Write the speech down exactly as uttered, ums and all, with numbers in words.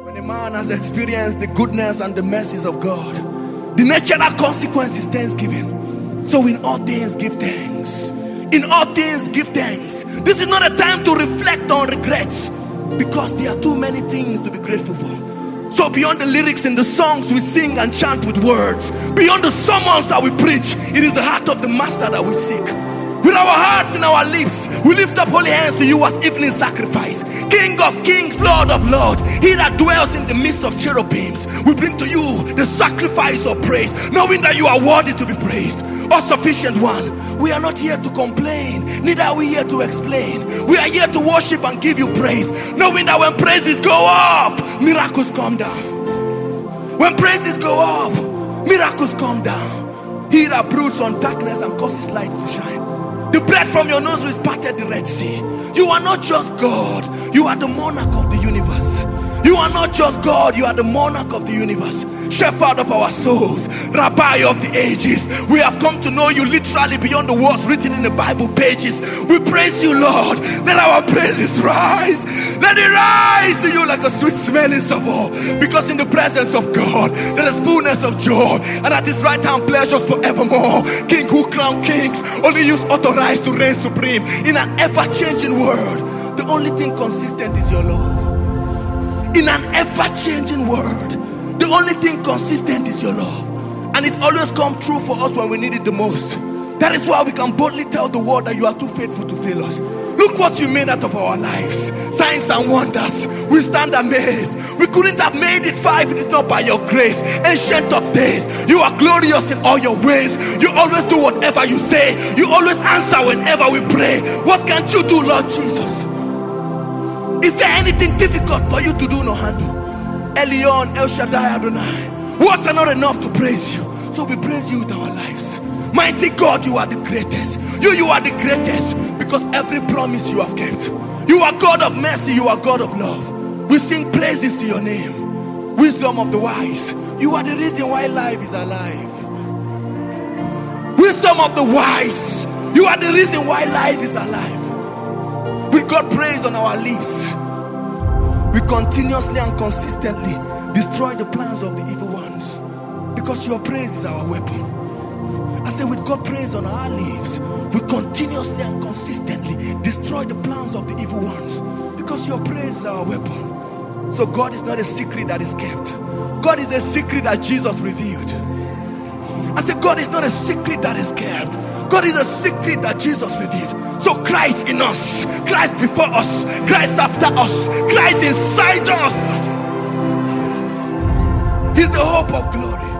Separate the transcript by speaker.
Speaker 1: When a man has experienced the goodness and the mercies of God, the natural consequence is thanksgiving. So in all things give thanks. In all things give thanks. This is not a time to reflect on regrets, because there are too many things to be grateful for. So beyond the lyrics in the songs we sing and chant with words, beyond the sermons that we preach, it is the heart of the Master that we seek. With our hearts in our lips, we lift up holy hands to you as evening sacrifice. King of kings, Lord of lords, he that dwells in the midst of cherubims, we bring to you the sacrifice of praise, knowing that you are worthy to be praised. O sufficient one, we are not here to complain, neither are we here to explain. We are here to worship and give you praise, knowing that when praises go up, miracles come down. When praises go up, miracles come down. He that broods on darkness and causes light to shine. The breath from your nostrils parted the Red Sea. You are not just God, you are the monarch of the universe. You are not just God, you are the monarch of the universe. Shepherd of our souls, Rabbi of the ages. We have come to know you literally beyond the words written in the Bible pages. We praise you, Lord. Let our praises rise. Let it rise to you like a sweet smelling savour. Because in the presence of God, there is fullness of joy, and at his right hand pleasures forevermore. King who crown kings, only you authorized to reign supreme in an ever-changing world. The only thing consistent is your love. In an ever-changing world, the only thing consistent is your love. And it always comes true for us when we need it the most. That is why we can boldly tell the world that you are too faithful to fail us. Look what you made out of our lives. Signs and wonders. We stand amazed. We couldn't have made it far if it is not by your grace. Ancient of days, you are glorious in all your ways. You always do whatever you say. You always answer whenever we pray. What can you do, Lord Jesus? Is there anything difficult for you to do no handle? Elyon, El Shaddai, Adonai. Words are not enough to praise you, so we praise you with our lives. Mighty God, you are the greatest. You, you are the greatest, because every promise you have kept. You are God of mercy, you are God of love. We sing praises to your name. Wisdom of the wise, you are the reason why life is alive. Wisdom of the wise, you are the reason why life is alive. With God praise on our lips, we continuously and consistently destroy the plans of the evil ones, because your praise is our weapon. I say, with God praise on our lips, we continuously and consistently destroy the plans of the evil ones, because your praise is our weapon. So God is not a secret that is kept. God is a secret that Jesus revealed. I say, God is not a secret that is kept. God is a secret that Jesus revealed. So Christ in us, Christ before us, Christ after us, Christ inside us. He's the hope of glory.